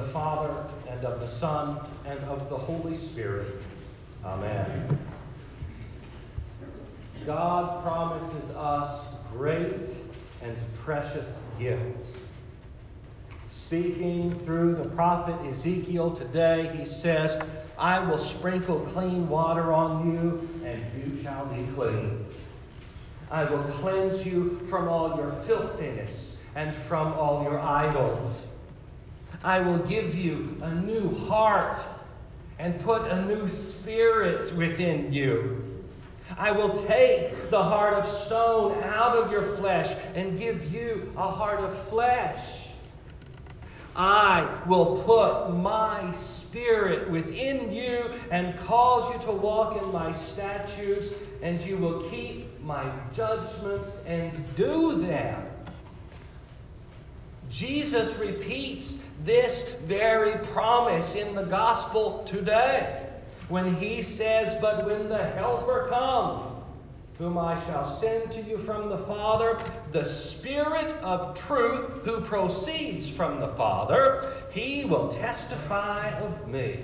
Father, and of the Son, and of the Holy Spirit. Amen. God promises us great and precious gifts. Speaking through the prophet Ezekiel today, he says, I will sprinkle clean water on you, and you shall be clean. I will cleanse you from all your filthiness and from all your idols. I will give you a new heart and put a new spirit within you. I will take the heart of stone out of your flesh and give you a heart of flesh. I will put my spirit within you and cause you to walk in my statutes, and you will keep my judgments and do them. Jesus repeats this very promise in the gospel today when he says, but when the Helper comes, whom I shall send to you from the Father, the Spirit of truth who proceeds from the Father, he will testify of me.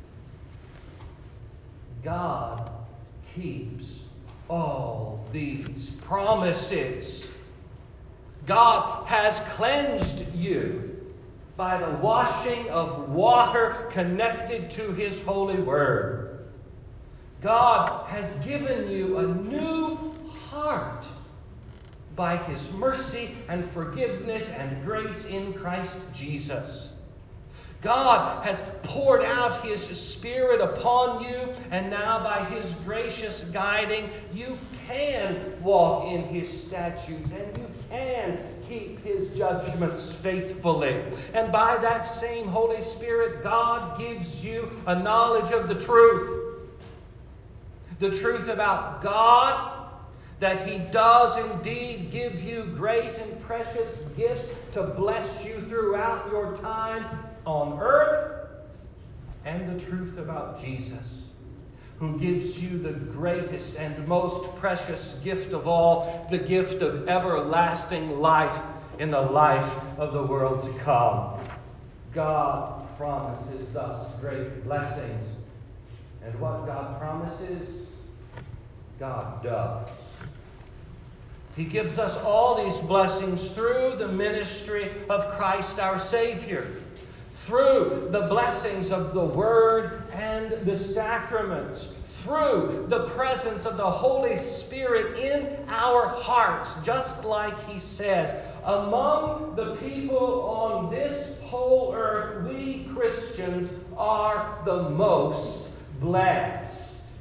God keeps all these promises. God has cleansed you by the washing of water connected to his holy word. God has given you a new heart by his mercy and forgiveness and grace in Christ Jesus. God has poured out his Spirit upon you, and now by his gracious guiding, you can walk in his statutes and you can keep his judgments faithfully. And by that same Holy Spirit, God gives you a knowledge of the truth. The truth about God, that he does indeed give you great and precious gifts to bless you throughout your time on earth, and the truth about Jesus, who gives you the greatest and most precious gift of all, the gift of everlasting life in the life of the world to come. God promises us great blessings, and what God promises, God does. He gives us all these blessings through the ministry of Christ our Savior, through the blessings of the Word and the sacraments, through the presence of the Holy Spirit in our hearts, just like he says, among the people on this whole earth, we Christians are the most blessed.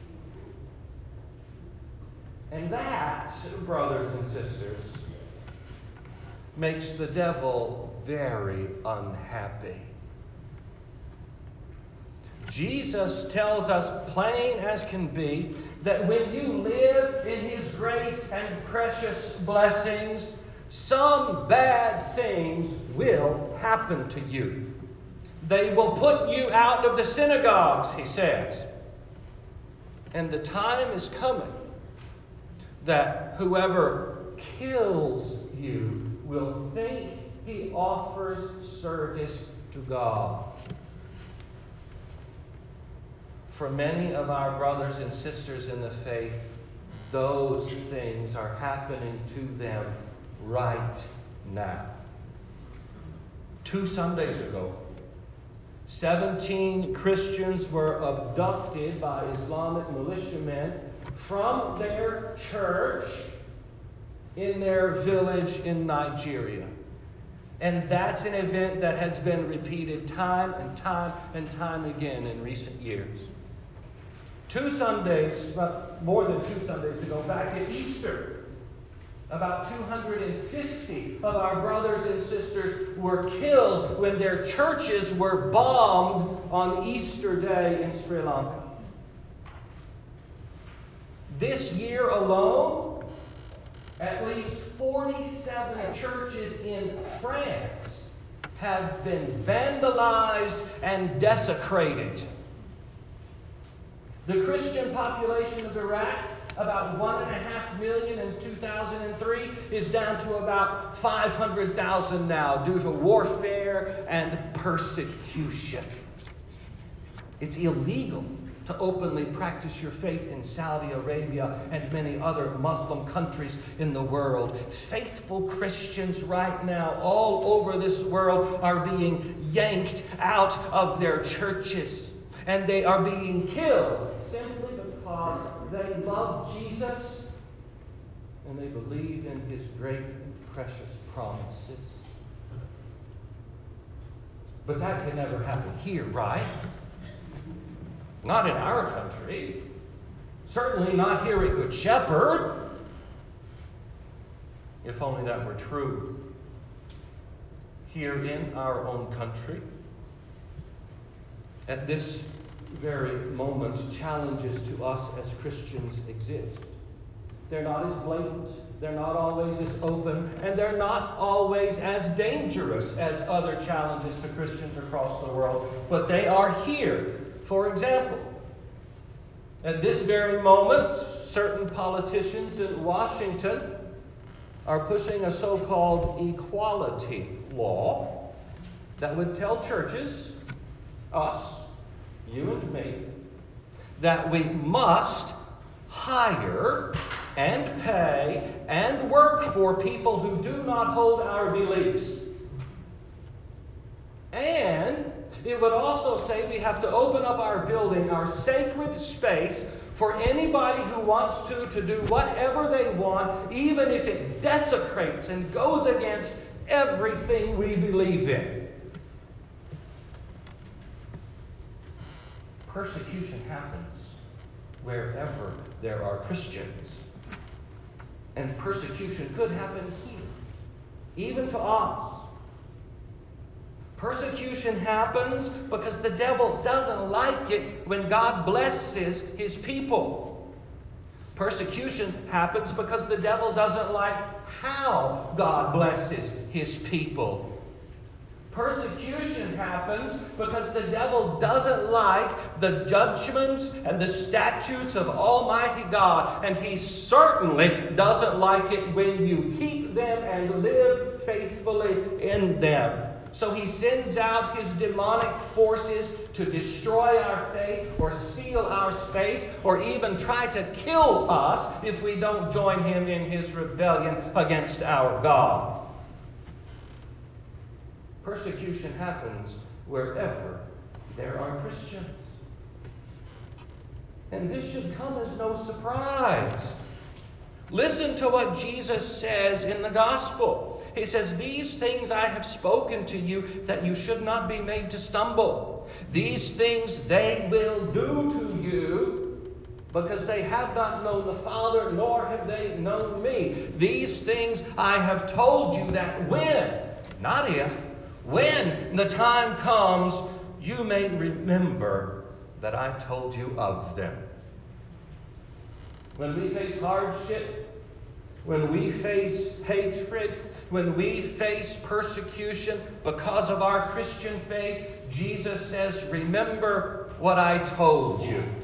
And that, brothers and sisters, makes the devil very unhappy. Jesus tells us plain as can be that when you live in his great and precious blessings, some bad things will happen to you. They will put you out of the synagogues, he says. And the time is coming that whoever kills you will think he offers service to God. For many of our brothers and sisters in the faith, those things are happening to them right now. 2 Sundays ago, 17 Christians were abducted by Islamic militiamen from their church in their village in Nigeria. And that's an event that has been repeated time and time and time again in recent years. 2 Sundays, but more than 2 Sundays ago, back at Easter, about 250 of our brothers and sisters were killed when their churches were bombed on Easter Day in Sri Lanka. This year alone, at least 47 churches in France have been vandalized and desecrated. The Christian population of Iraq about 1.5 million in 2003 is down to about 500,000 now due to warfare and persecution. It's illegal to openly practice your faith in Saudi Arabia and many other Muslim countries in the world. Faithful Christians right now all over this world are being yanked out of their churches, and they are being killed simply because they love Jesus and they believe in his great and precious promises. But that can never happen here, right? Not in our country. Certainly not here at Good Shepherd. If only that were true. Here in our own country, at this very moment, challenges to us as Christians exist. They're not as blatant, they're not always as open, and they're not always as dangerous as other challenges to Christians across the world, but they are here. For example, at this very moment, certain politicians in Washington are pushing a so-called equality law that would tell churches, us, you and me, that we must hire and pay and work for people who do not hold our beliefs. And it would also say we have to open up our building, our sacred space, for anybody who wants to do whatever they want, even if it desecrates and goes against everything we believe in. Persecution happens wherever there are Christians. And persecution could happen here, even to us. Persecution happens because the devil doesn't like it when God blesses his people. Persecution happens because the devil doesn't like how God blesses his people. Persecution happens because the devil doesn't like the judgments and the statutes of Almighty God, and he certainly doesn't like it when you keep them and live faithfully in them. So he sends out his demonic forces to destroy our faith or steal our space or even try to kill us if we don't join him in his rebellion against our God. Persecution happens wherever there are Christians. And this should come as no surprise. Listen to what Jesus says in the gospel. He says, "These things I have spoken to you, that you should not be made to stumble. These things they will do to you, because they have not known the Father, nor have they known me. These things I have told you, that when, not if, when the time comes, you may remember that I told you of them." When we face hardship, when we face hatred, when we face persecution because of our Christian faith, Jesus says, "Remember what I told you."